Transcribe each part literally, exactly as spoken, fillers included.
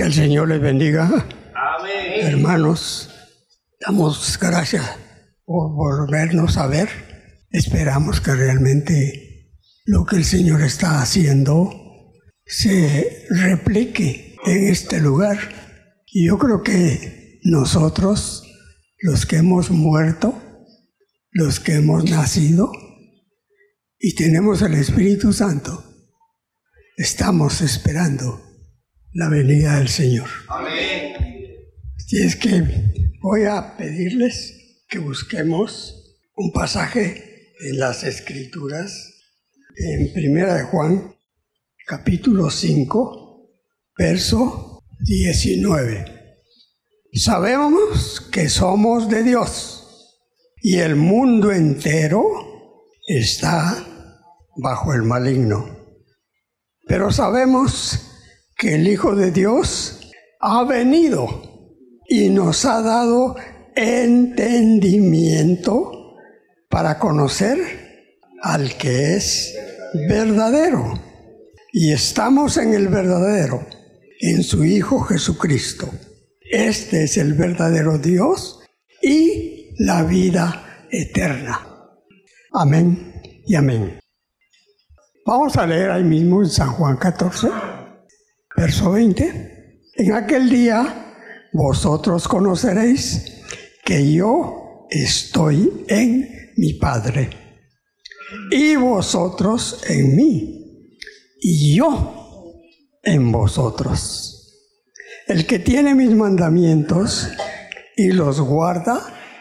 Que el Señor les bendiga. Amén. Hermanos, damos gracias por volvernos a ver. Esperamos que realmente lo que el Señor está haciendo se replique en este lugar. Y yo creo que nosotros, los que hemos muerto, los que hemos nacido y tenemos el Espíritu Santo, estamos esperando la venida del Señor. Amén. Así es que voy a pedirles que busquemos un pasaje en las Escrituras, en Primera de Juan, capítulo cinco, verso diecinueve. Sabemos que somos de Dios y el mundo entero está bajo el maligno. Pero sabemos que el Hijo de Dios ha venido y nos ha dado entendimiento para conocer al que es verdadero. Y estamos en el verdadero, en su Hijo Jesucristo. Este es el verdadero Dios y la vida eterna. Amén y amén. Vamos a leer ahí mismo en San Juan catorce, verso veinte. En aquel día vosotros conoceréis que yo estoy en mi Padre y vosotros en mí y yo en vosotros. El que tiene mis mandamientos y los guarda,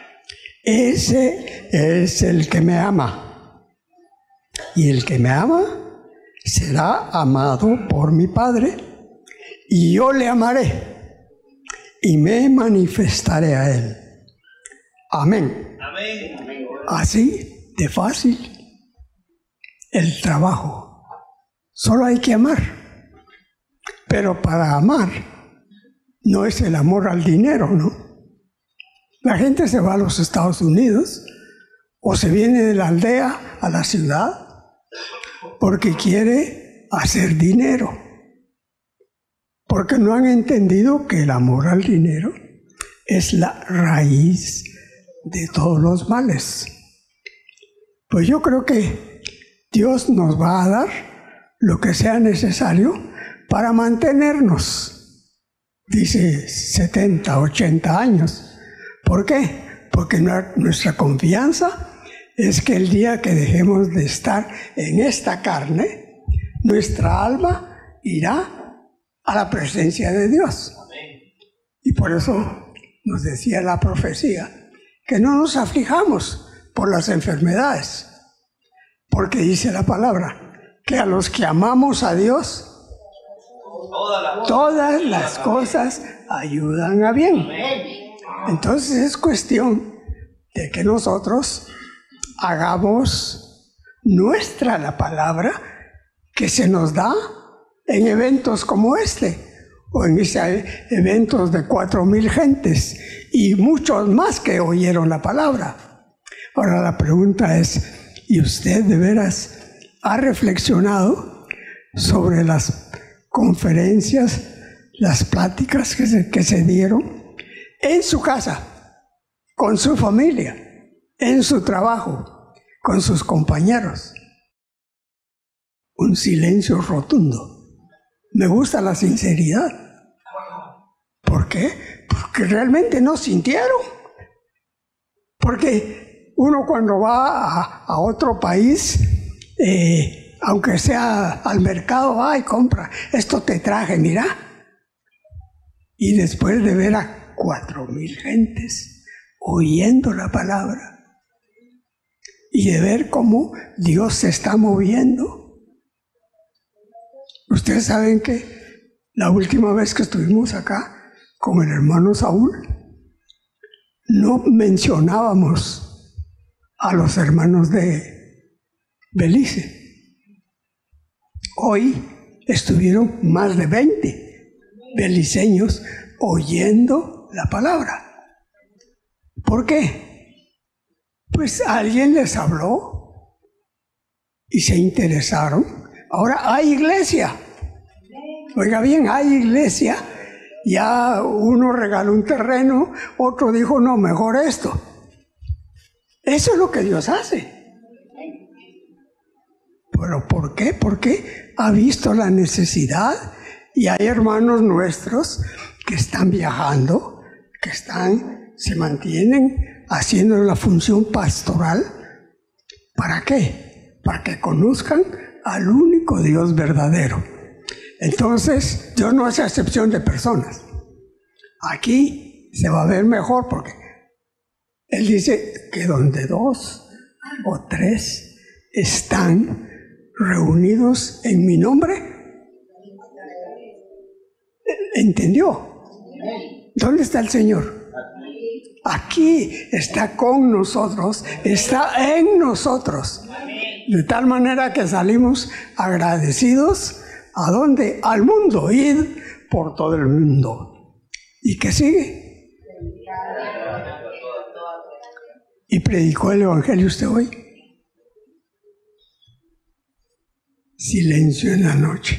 ese es el que me ama. Y el que me ama será amado por mi Padre, y yo le amaré y me manifestaré a él. Amén. Amén. Así de fácil el trabajo. Solo hay que amar. Pero para amar no es el amor al dinero, ¿no? La gente se va a los Estados Unidos o se viene de la aldea a la ciudad porque quiere hacer dinero. Porque no han entendido que el amor al dinero es la raíz de todos los males. Pues yo creo que Dios nos va a dar lo que sea necesario para mantenernos. Dice setenta, ochenta años. ¿Por qué? Porque nuestra confianza es que el día que dejemos de estar en esta carne, nuestra alma irá a la presencia de Dios. Y por eso nos decía la profecía, que no nos aflijamos por las enfermedades, porque dice la palabra, que a los que amamos a Dios, todas las cosas ayudan a bien. Entonces es cuestión de que nosotros hagamos nuestra la palabra que se nos da en eventos como este, o en eventos de cuatro mil gentes y muchos más que oyeron la palabra. Ahora la pregunta es, ¿y usted de veras ha reflexionado sobre las conferencias, las pláticas que se, que se dieron en su casa, con su familia, en su trabajo, con sus compañeros? Un silencio rotundo. Me gusta la sinceridad. ¿Por qué? Porque realmente no sintieron. Porque uno cuando va a, a otro país, eh, aunque sea al mercado, va y compra. Esto te traje, mira. Y después de ver a cuatro mil gentes oyendo la palabra y de ver cómo Dios se está moviendo. Ustedes saben que la última vez que estuvimos acá con el hermano Saúl, no mencionábamos a los hermanos de Belice. Hoy estuvieron más de veinte beliceños oyendo la palabra. ¿Por qué? Pues alguien les habló y se interesaron. Ahora hay iglesia. Oiga bien, hay iglesia Ya uno regaló un terreno, otro dijo, no, mejor esto. Eso es lo que Dios hace. ¿Pero por qué? Porque ha visto la necesidad y hay hermanos nuestros que están viajando, que están, se mantienen haciendo la función pastoral. ¿Para qué? Para que conozcan al único Dios verdadero. Entonces, Dios no hace excepción de personas. Aquí se va a ver mejor porque Él dice que donde dos o tres están reunidos en mi nombre, ¿entendió? ¿Dónde está el Señor? Aquí está con nosotros, está en nosotros. De tal manera que salimos agradecidos. ¿A dónde? Al mundo, id por todo el mundo. ¿Y qué sigue? ¿Y predicó el Evangelio usted hoy? Silencio en la noche.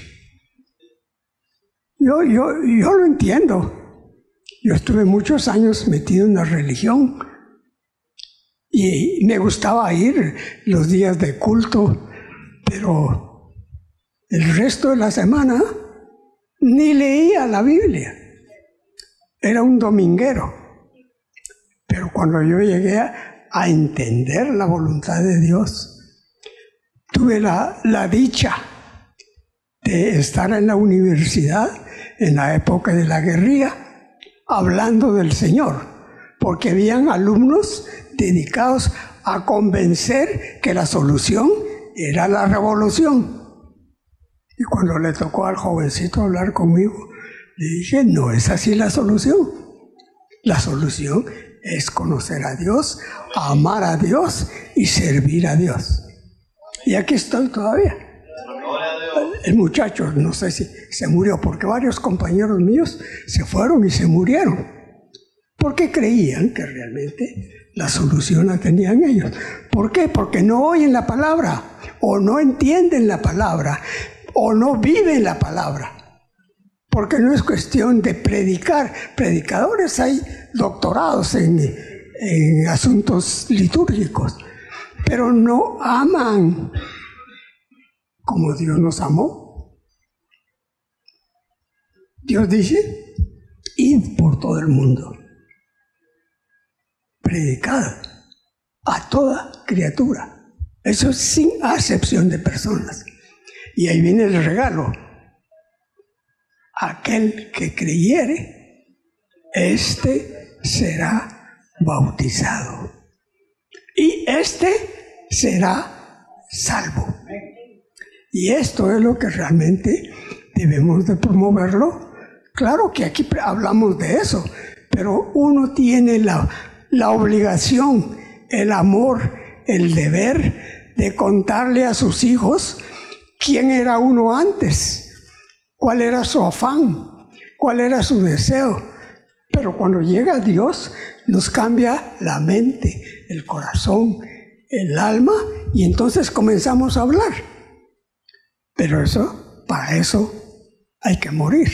Yo, yo, yo lo entiendo. Yo estuve muchos años metido en la religión y me gustaba ir los días de culto, pero el resto de la semana ni leía la Biblia. Era un dominguero. Pero cuando yo llegué a, a entender la voluntad de Dios, tuve la, la dicha de estar en la universidad en la época de la guerrilla, hablando del Señor, porque habían alumnos dedicados a convencer que la solución era la revolución. Y cuando le tocó al jovencito hablar conmigo, le dije, no es así la solución. La solución es conocer a Dios, amar a Dios y servir a Dios. Y aquí estoy todavía. El muchacho, no sé si se murió, porque varios compañeros míos se fueron y se murieron. Porque creían que realmente la solución la tenían ellos. ¿Por qué? Porque no oyen la palabra, o no entienden la palabra, o no viven la palabra. Porque no es cuestión de predicar. Predicadores hay doctorados en, en asuntos litúrgicos, pero no aman como Dios nos amó. Dios dice, id por todo el mundo, predicad a toda criatura. Eso es sin acepción de personas. Y ahí viene el regalo. Aquel que creyere, éste será bautizado. Y éste será salvo. Y esto es lo que realmente debemos de promoverlo. Claro que aquí hablamos de eso, pero uno tiene la, la obligación, el amor, el deber de contarle a sus hijos quién era uno antes, cuál era su afán, cuál era su deseo. Pero cuando llega Dios, nos cambia la mente, el corazón, el alma, y entonces comenzamos a hablar. Pero eso, para eso hay que morir.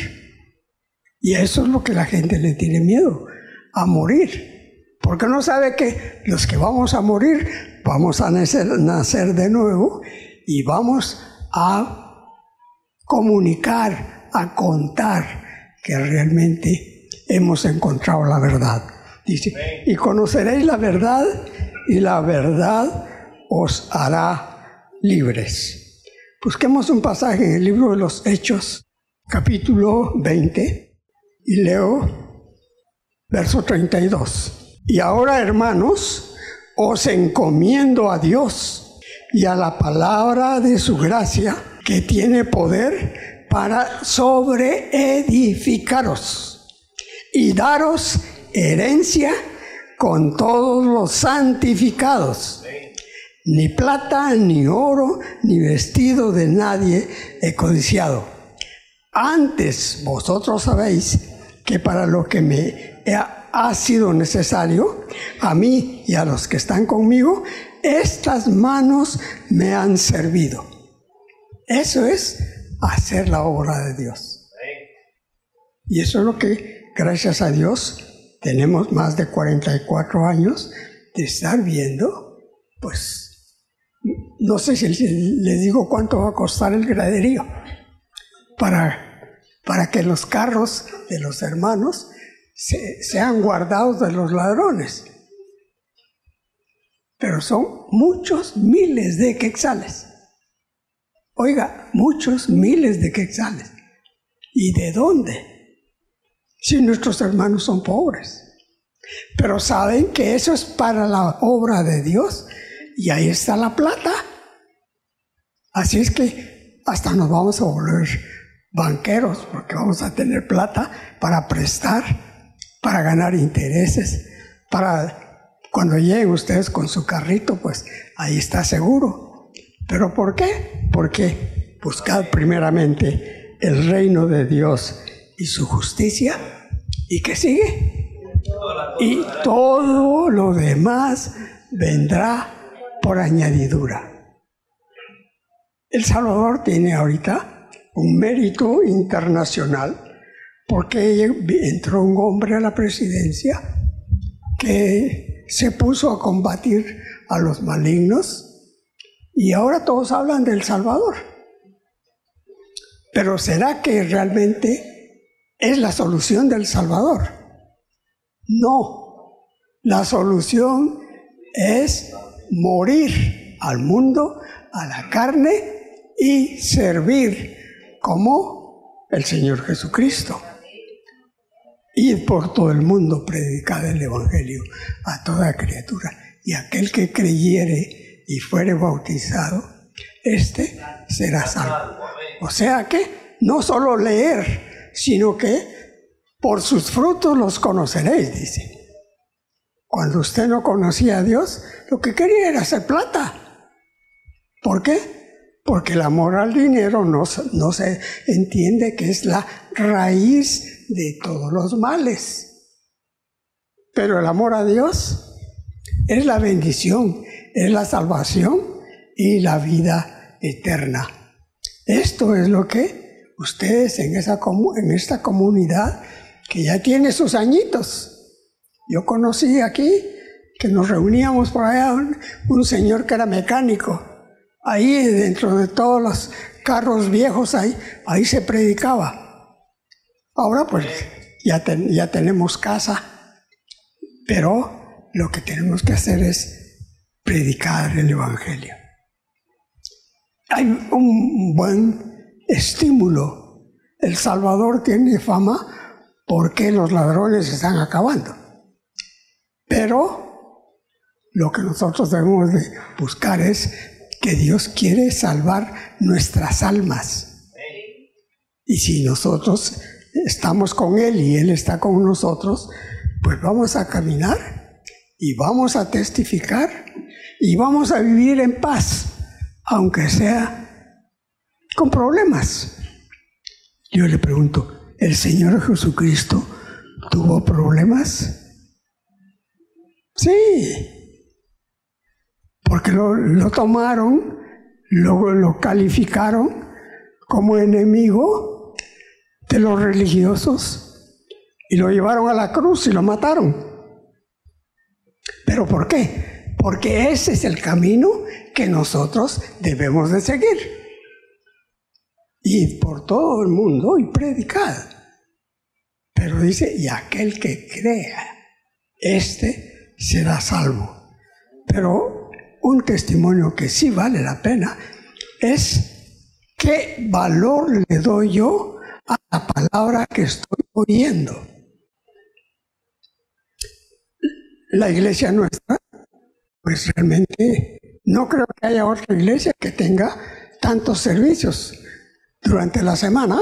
Y eso es lo que la gente le tiene miedo, a morir. Porque no sabe que los que vamos a morir, vamos a nacer, nacer de nuevo y vamos a comunicar, a contar que realmente hemos encontrado la verdad. Dice, y conoceréis la verdad y la verdad os hará libres. Busquemos un pasaje en el libro de los Hechos, capítulo veinte, y leo verso treinta y dos. Y ahora, hermanos, os encomiendo a Dios y a la palabra de su gracia, que tiene poder para sobreedificaros y daros herencia con todos los santificados. Ni plata, ni oro, ni vestido de nadie he codiciado. Antes vosotros sabéis que para lo que me ha sido necesario, a mí y a los que están conmigo, estas manos me han servido. Eso es hacer la obra de Dios. Y eso es lo que, gracias a Dios, tenemos más de cuarenta y cuatro años de estar viendo, pues, no sé si le digo cuánto va a costar el graderío para, para que los carros de los hermanos se, sean guardados de los ladrones. Pero son muchos miles de quetzales. Oiga, muchos miles de quetzales. ¿Y de dónde? Si nuestros hermanos son pobres. Pero saben que eso es para la obra de Dios y ahí está la plata. Así es que hasta nos vamos a volver banqueros porque vamos a tener plata para prestar, para ganar intereses, para... Cuando lleguen ustedes con su carrito, pues ahí está seguro. ¿Pero por qué? Porque buscad primeramente el reino de Dios y su justicia. ¿Y qué sigue? Y todo lo demás vendrá por añadidura. El Salvador tiene ahorita un mérito internacional porque entró un hombre a la presidencia que se puso a combatir a los malignos y ahora todos hablan del Salvador. Pero ¿será que realmente es la solución del Salvador? No, la solución es morir al mundo, a la carne y servir como el Señor Jesucristo. Ir por todo el mundo, predicar el Evangelio a toda criatura. Y aquel que creyere y fuere bautizado, este será salvo. O sea que no solo leer, sino que por sus frutos los conoceréis, dice. Cuando usted no conocía a Dios, lo que quería era hacer plata. ¿Por qué? Porque el amor al dinero no, no se entiende que es la raíz de todos los males. Pero el amor a Dios es la bendición, es la salvación y la vida eterna. Esto es lo que ustedes en, esa, en esta comunidad que ya tiene sus añitos. Yo conocí aquí que nos reuníamos por allá un, un señor que era mecánico. Ahí dentro de todos los carros viejos ahí, ahí se predicaba. Ahora pues ya, ten, ya tenemos casa, pero lo que tenemos que hacer es predicar el Evangelio. Hay un buen estímulo. El Salvador tiene fama porque los ladrones se están acabando. Pero lo que nosotros debemos de buscar es que Dios quiere salvar nuestras almas. Y si nosotros estamos con Él y Él está con nosotros, pues vamos a caminar y vamos a testificar y vamos a vivir en paz, aunque sea con problemas. Yo le pregunto, ¿el Señor Jesucristo tuvo problemas? Sí, porque lo, lo tomaron, lo, lo calificaron como enemigo de los religiosos y lo llevaron a la cruz y lo mataron. ¿Pero por qué? Porque ese es el camino que nosotros debemos de seguir. Ir por todo el mundo y predicar. Pero dice, y aquel que crea, este será salvo. Pero un testimonio que sí vale la pena es qué valor le doy yo a la palabra que estoy oyendo. La iglesia nuestra, pues realmente no creo que haya otra iglesia que tenga tantos servicios durante la semana.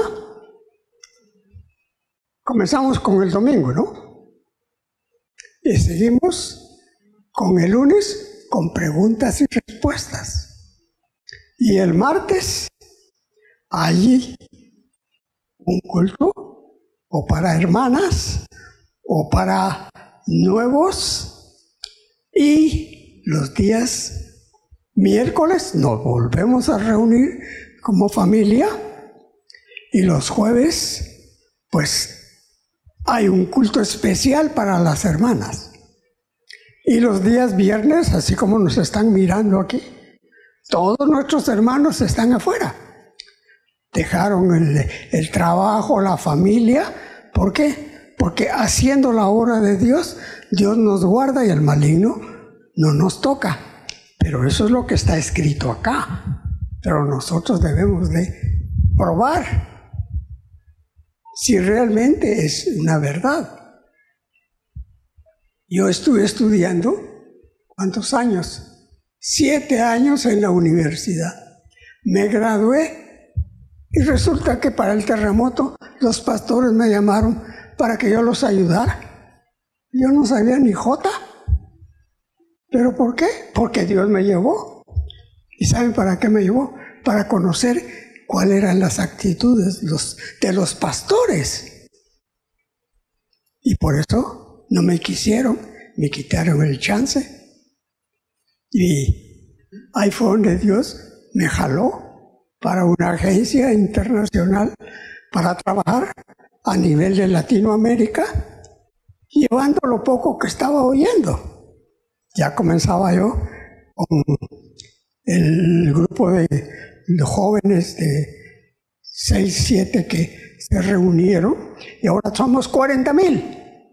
Comenzamos con el domingo, ¿no? Y seguimos con el lunes con preguntas y respuestas. Y el martes, allí, un culto, o para hermanas, o para nuevos, y los días miércoles nos volvemos a reunir como familia, y los jueves, pues hay un culto especial para las hermanas. Y los días viernes, así como nos están mirando aquí, todos nuestros hermanos están afuera. Dejaron el, el trabajo, la familia. ¿Por qué? Porque haciendo la obra de Dios, Dios nos guarda y el maligno no nos toca. Pero eso es lo que está escrito acá. Pero nosotros debemos de probar si realmente es una verdad. Yo estuve estudiando, ¿cuántos años? Siete años en la universidad. Me gradué y resulta que para el terremoto los pastores me llamaron para que yo los ayudara. Yo no sabía ni jota. ¿Pero por qué? Porque Dios me llevó. ¿Y saben para qué me llevó? Para conocer cuáles eran las actitudes los, de los pastores. Y por eso no me quisieron, me quitaron el chance. Y ahí fue donde Dios me jaló para una agencia internacional para trabajar a nivel de Latinoamérica, llevando lo poco que estaba oyendo. Ya comenzaba yo con el grupo de, de jóvenes de seis, siete que se reunieron y ahora somos cuarenta mil.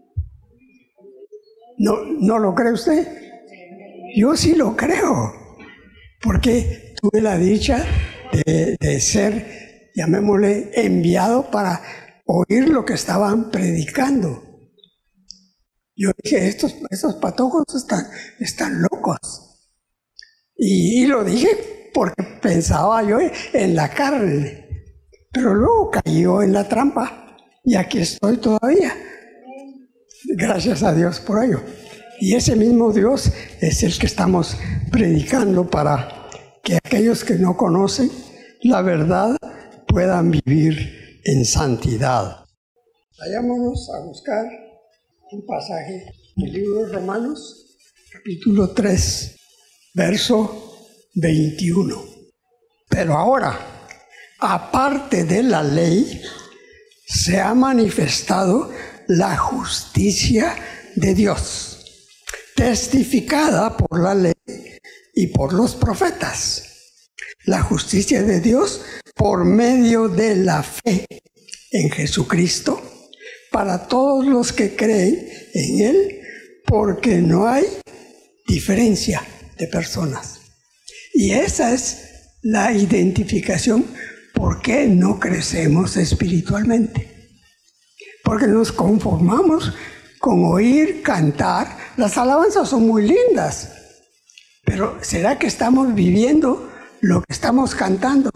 ¿No, ¿No lo cree usted? Yo sí lo creo, porque tuve la dicha de, de ser, llamémosle, enviado para oír lo que estaban predicando. Yo dije, estos, estos patojos están, están locos. Y, y lo dije porque pensaba yo en la carne. Pero luego cayó en la trampa y aquí estoy todavía. Gracias a Dios por ello. Y ese mismo Dios es el que estamos predicando para que aquellos que no conocen la verdad puedan vivir en santidad. Vayámonos a buscar un pasaje del libro de Romanos, capítulo tres, verso veintiuno. Pero ahora, aparte de la ley, se ha manifestado la justicia de Dios, testificada por la ley y por los profetas. La justicia de Dios por medio de la fe en Jesucristo, para todos los que creen en Él, porque no hay diferencia de personas. Y esa es la identificación por qué no crecemos espiritualmente. Porque nos conformamos con oír, cantar. Las alabanzas son muy lindas, pero ¿será que estamos viviendo lo que estamos cantando?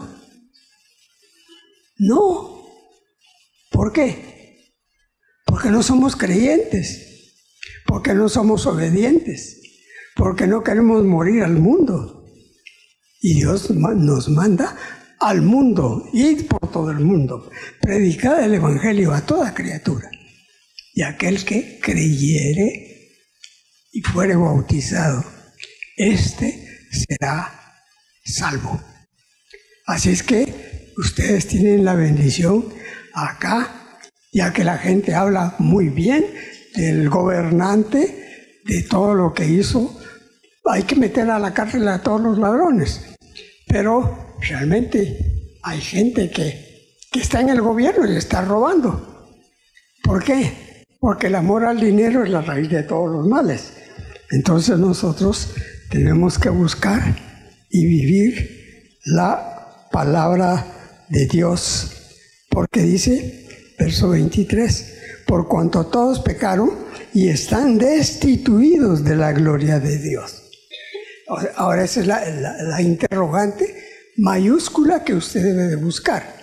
No. ¿Por qué? Porque no somos creyentes, porque no somos obedientes, porque no queremos morir al mundo. Y Dios nos manda al mundo, id por todo el mundo, predicad el Evangelio a toda criatura. Y aquel que creyere y fuere bautizado, éste será salvo. Así es que ustedes tienen la bendición acá, ya que la gente habla muy bien del gobernante, de todo lo que hizo. Hay que meter a la cárcel a todos los ladrones, pero realmente hay gente que, que está en el gobierno y está robando. ¿Por qué? Porque el amor al dinero es la raíz de todos los males. Entonces nosotros tenemos que buscar y vivir la palabra de Dios, porque dice, verso veintitrés, por cuanto todos pecaron y están destituidos de la gloria de Dios. Ahora esa es la, la, la interrogante mayúscula que usted debe de buscar.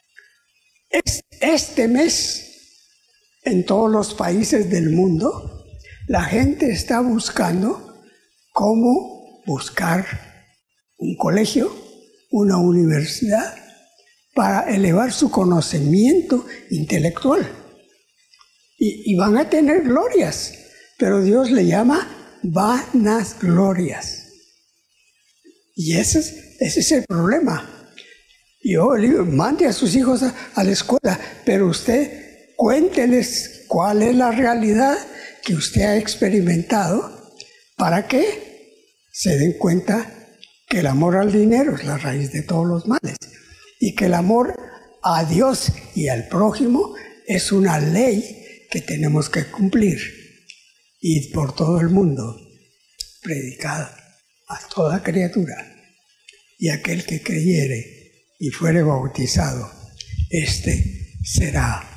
Este mes, en todos los países del mundo, la gente está buscando cómo buscar un colegio, una universidad, para elevar su conocimiento intelectual. Y, y van a tener glorias, pero Dios le llama vanas glorias. Y ese es, ese es el problema. Yo le digo, mande a sus hijos a, a la escuela, pero usted cuénteles cuál es la realidad que usted ha experimentado para que se den cuenta que el amor al dinero es la raíz de todos los males y que el amor a Dios y al prójimo es una ley que tenemos que cumplir y por todo el mundo predicada a toda criatura. Y aquel que creyere y fuere bautizado, éste será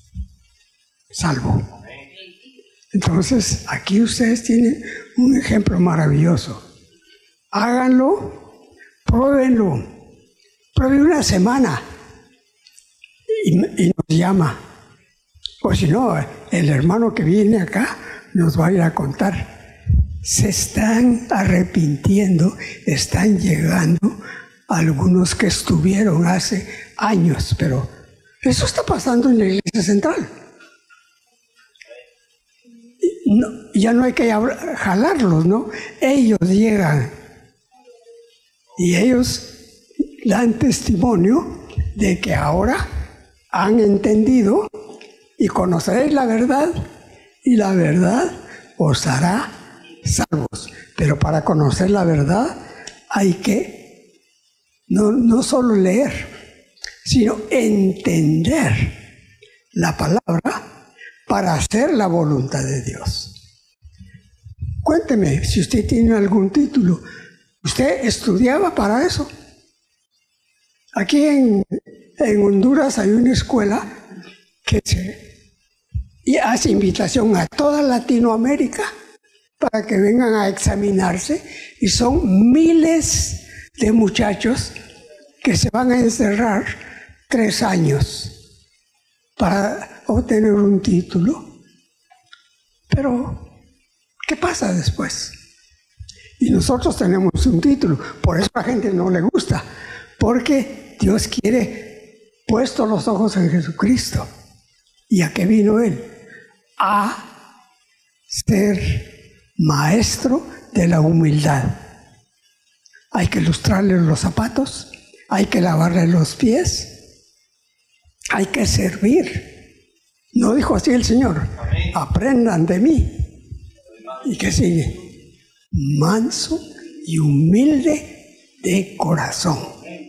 salvo. Entonces, aquí ustedes tienen un ejemplo maravilloso. Háganlo, pruébenlo, prueben una semana y, y nos llama. O si no, el hermano que viene acá nos va a ir a contar. Se están arrepintiendo, están llegando algunos que estuvieron hace años, pero eso está pasando en la iglesia central. No, ya no hay que jalarlos, ¿no? Ellos llegan y ellos dan testimonio de que ahora han entendido y conoceréis la verdad y la verdad os hará salvos. Pero para conocer la verdad hay que no, no solo leer, sino entender la palabra para hacer la voluntad de Dios. Cuénteme si usted tiene algún título. ¿Usted estudiaba para eso? Aquí en, en Honduras hay una escuela que se, y hace invitación a toda Latinoamérica para que vengan a examinarse, y son miles de muchachos que se van a encerrar tres años para obtener un título. Pero, ¿qué pasa después? Y nosotros tenemos un título, por eso a la gente no le gusta, porque Dios quiere puestos los ojos en Jesucristo. ¿Y a qué vino Él? A ser maestro de la humildad. Hay que lustrarle los zapatos, hay que lavarle los pies, hay que servir. ¿No dijo así el Señor? Amén. Aprendan de mí. ¿Y qué sigue? Manso y humilde de corazón.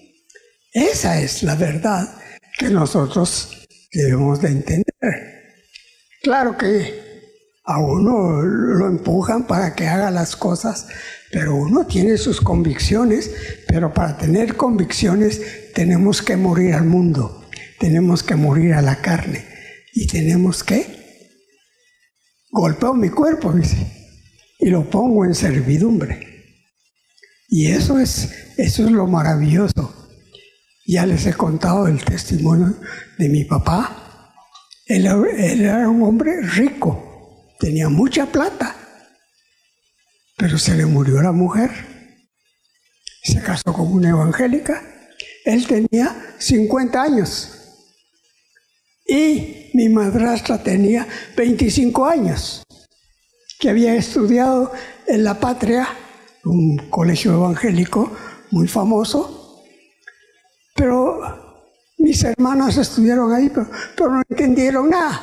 Esa es la verdad que nosotros debemos de entender. Claro que a uno lo empujan para que haga las cosas, pero uno tiene sus convicciones, pero para tener convicciones tenemos que morir al mundo, tenemos que morir a la carne y tenemos que golpeo mi cuerpo, dice, y lo pongo en servidumbre. Y eso es, eso es lo maravilloso. Ya les he contado el testimonio de mi papá. Él, él era un hombre rico, tenía mucha plata, pero se le murió la mujer. Se casó con una evangélica. Él tenía cincuenta años y mi madrastra tenía veinticinco años, que había estudiado en La Patria, un colegio evangélico muy famoso, pero mis hermanas estudiaron ahí, pero, pero no entendieron nada.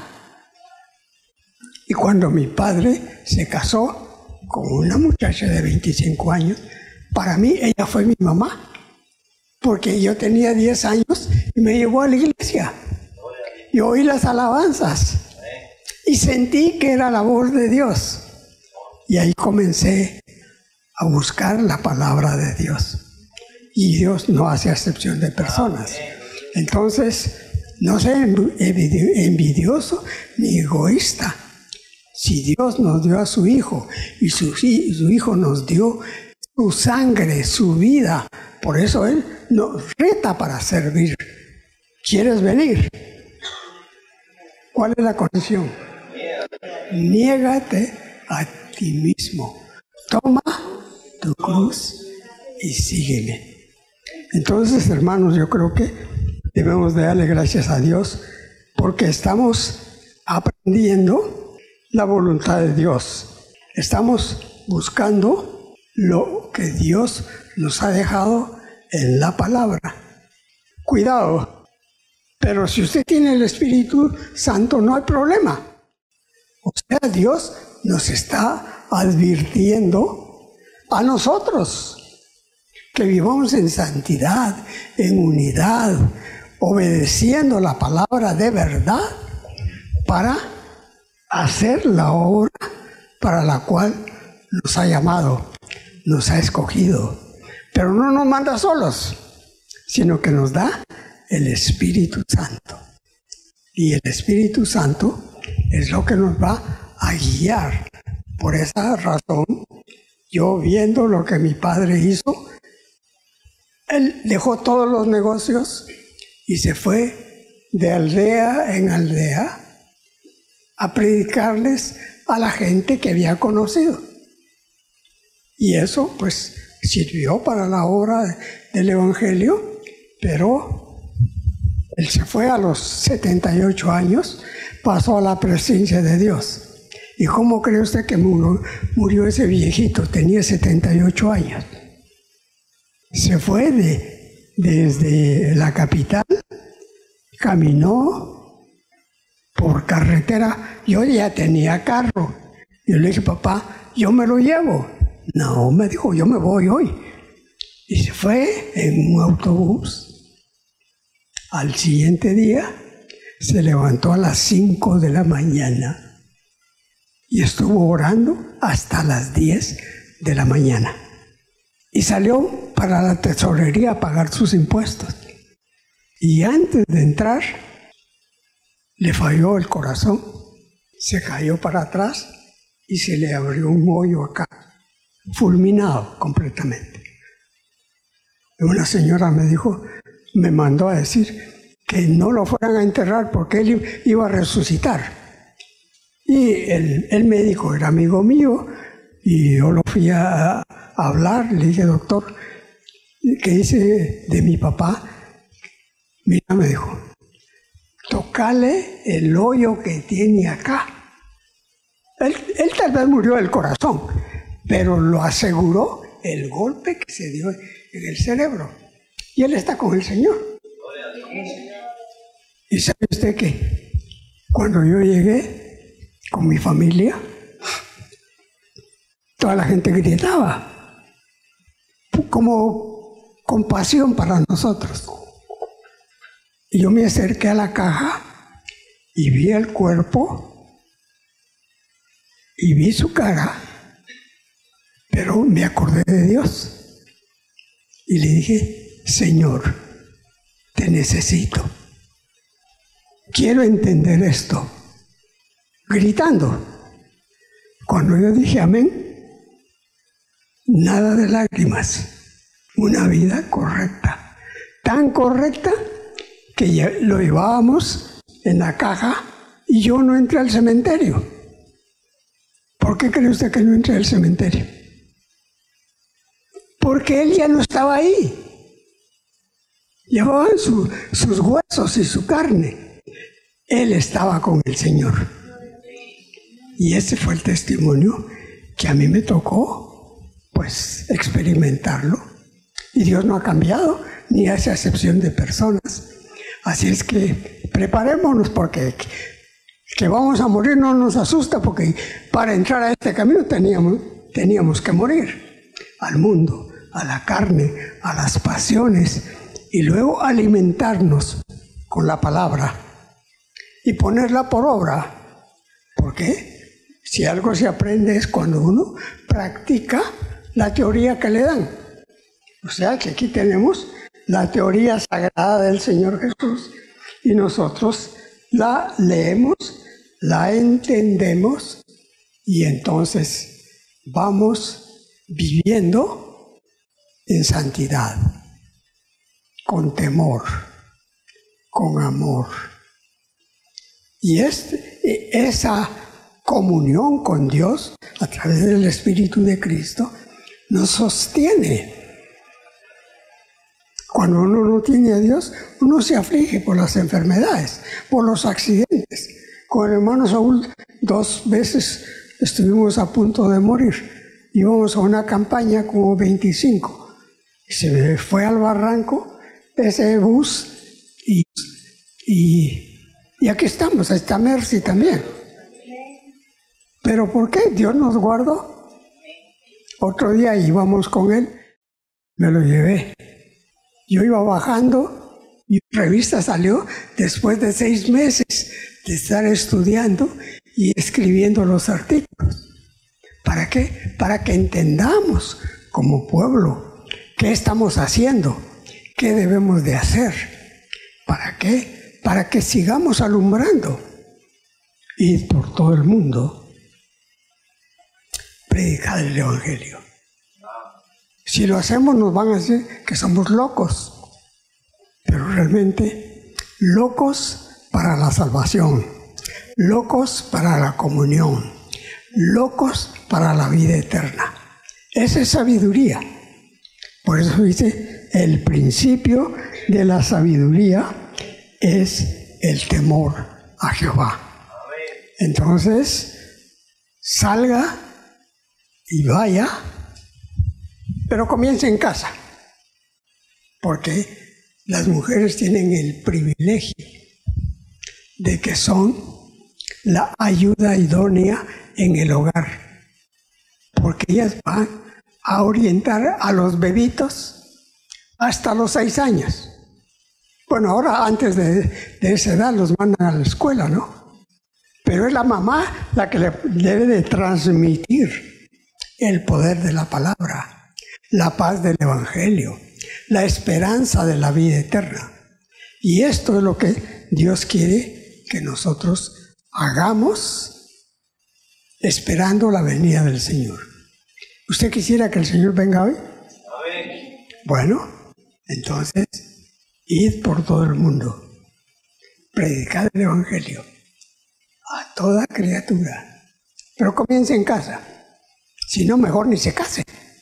Y cuando mi padre se casó con una muchacha de veinticinco años, para mí ella fue mi mamá, porque yo tenía diez años y me llevó a la iglesia. Y oí las alabanzas y sentí que era la voz de Dios. Y ahí comencé a buscar la palabra de Dios. Y Dios no hace excepción de personas. Entonces, no sea envidioso ni egoísta. Si Dios nos dio a su Hijo y su, su Hijo nos dio su sangre, su vida, por eso Él nos reta para servir. ¿Quieres venir? ¿Cuál es la condición? Niégate a ti mismo. Toma tu cruz y sígueme. Entonces, hermanos, yo creo que debemos de darle gracias a Dios porque estamos aprendiendo la voluntad de Dios. Estamos buscando lo que Dios nos ha dejado en la palabra. Cuidado, pero si usted tiene el Espíritu Santo no hay problema. O sea, Dios nos está advirtiendo a nosotros que vivamos en santidad, en unidad, obedeciendo la palabra de verdad para hacer la obra para la cual nos ha llamado, nos ha escogido. Pero no nos manda solos, sino que nos da el Espíritu Santo. Y el Espíritu Santo es lo que nos va a guiar. Por esa razón, yo viendo lo que mi padre hizo, él dejó todos los negocios y se fue de aldea en aldea a predicarles a la gente que había conocido. Y eso pues sirvió para la obra del Evangelio, pero él se fue a los setenta y ocho años, pasó a la presencia de Dios. ¿Y cómo cree usted que murió, murió ese viejito? Tenía setenta y ocho años. Se fue de, desde la capital, caminó por carretera. Yo ya tenía carro. Yo le dije, papá, yo me lo llevo. No, me dijo, yo me voy hoy. Y se fue en un autobús. Al siguiente día se levantó a las cinco de la mañana y estuvo orando hasta las diez de la mañana. Y salió para la tesorería a pagar sus impuestos. Y antes de entrar, le falló el corazón, se cayó para atrás y se le abrió un hoyo acá, fulminado completamente. Y una señora me dijo, me mandó a decir que no lo fueran a enterrar porque él iba a resucitar. Y el, el médico era amigo mío y yo lo fui a, a hablar, le dije, doctor, ¿qué dice de mi papá? Mira, me dijo, tocale el hoyo que tiene acá. Él, él tal vez murió del corazón, pero lo aseguró el golpe que se dio en el cerebro. Y él está con el Señor. Y sabe usted que cuando yo llegué con mi familia, toda la gente gritaba como compasión para nosotros. Y yo me acerqué a la caja y vi el cuerpo y vi su cara, pero me acordé de Dios y le dije, Señor, te necesito. Quiero entender esto. Gritando. Cuando yo dije amén, nada de lágrimas. Una vida correcta. Tan correcta que ya lo llevábamos en la caja y yo no entré al cementerio. ¿Por qué cree usted que no entré al cementerio? Porque él ya no estaba ahí. Llevaban su, sus huesos y su carne. Él estaba con el Señor. Y ese fue el testimonio que a mí me tocó, pues, experimentarlo. Y Dios no ha cambiado, ni hace acepción de personas. Así es que preparémonos porque que vamos a morir no nos asusta, porque para entrar a este camino teníamos, teníamos que morir al mundo, a la carne, a las pasiones, y luego alimentarnos con la palabra y ponerla por obra. ¿Por qué? Si algo se aprende es cuando uno practica la teoría que le dan. O sea que aquí tenemos la teoría sagrada del Señor Jesús y nosotros la leemos, la entendemos y entonces vamos viviendo en santidad, con temor, con amor. Y es, esa comunión con Dios a través del Espíritu de Cristo nos sostiene. Cuando uno no tiene a Dios, uno se aflige por las enfermedades, por los accidentes. Con el hermano Saúl dos veces estuvimos a punto de morir. Íbamos a una campaña como veinticinco. Y se me fue al barranco ese bus y, y, y aquí estamos, está Mercy también. ¿Pero por qué? Dios nos guardó. Otro día íbamos con él, me lo llevé. Yo iba bajando y la revista salió después de seis meses de estar estudiando y escribiendo los artículos. ¿Para qué? Para que entendamos como pueblo qué estamos haciendo, qué debemos de hacer. ¿Para qué? Para que sigamos alumbrando. Ir por todo el mundo, predicar el Evangelio. Si lo hacemos nos van a decir que somos locos, pero realmente locos para la salvación, locos para la comunión, locos para la vida eterna. Esa es sabiduría. Por eso dice, el principio de la sabiduría es el temor a Jehová. Entonces, salga y vaya, pero comience en casa, porque las mujeres tienen el privilegio de que son la ayuda idónea en el hogar, porque ellas van a orientar a los bebitos hasta los seis años. Bueno, ahora antes de, de esa edad los mandan a la escuela, ¿no? Pero es la mamá la que le debe de transmitir el poder de la palabra, la paz del Evangelio, la esperanza de la vida eterna. Y esto es lo que Dios quiere que nosotros hagamos esperando la venida del Señor. ¿Usted quisiera que el Señor venga hoy? Amén. Bueno, entonces, id por todo el mundo, predicad el Evangelio a toda criatura, pero comience en casa. Si no, mejor ni se case.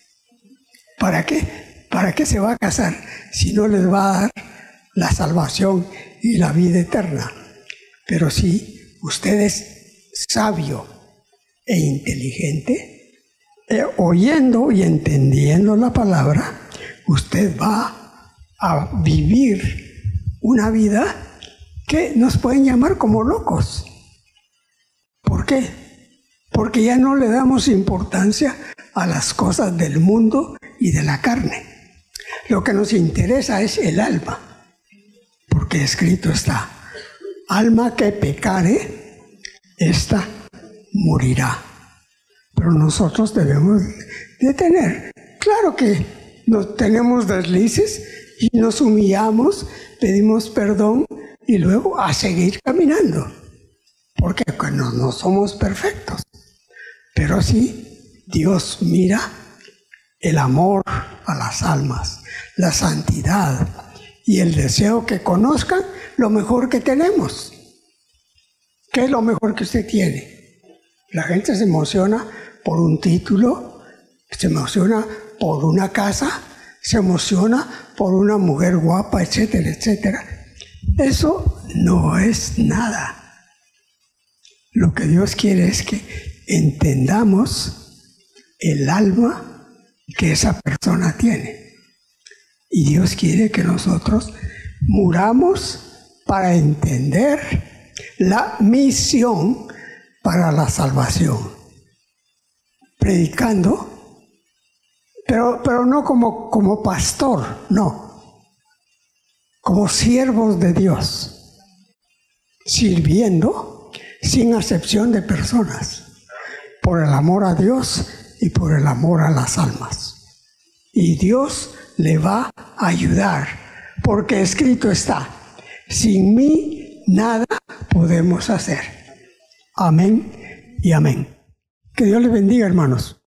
¿Para qué? ¿Para qué se va a casar si no les va a dar la salvación y la vida eterna? Pero si usted es sabio e inteligente, eh, oyendo y entendiendo la palabra, usted va a vivir una vida que nos pueden llamar como locos. ¿Por qué? Porque ya no le damos importancia a las cosas del mundo y de la carne. Lo que nos interesa es el alma, porque escrito está, alma que pecare, ésta morirá. Pero nosotros debemos de tener, claro que nos tenemos deslices y nos humillamos, pedimos perdón y luego a seguir caminando. Porque no, no somos perfectos, pero sí Dios mira el amor a las almas, la santidad y el deseo que conozcan lo mejor que tenemos. ¿Qué es lo mejor que usted tiene? La gente se emociona por un título, se emociona por una casa, se emociona por una mujer guapa, etcétera, etcétera. Eso no es nada. Lo que Dios quiere es que entendamos el alma que esa persona tiene. Y Dios quiere que nosotros muramos para entender la misión para la salvación. Predicando, pero, pero no como, como pastor, no. Como siervos de Dios, sirviendo sin acepción de personas, por el amor a Dios y por el amor a las almas. Y Dios le va a ayudar, porque escrito está, sin mí nada podemos hacer. Amén y amén. Que Dios les bendiga, hermanos.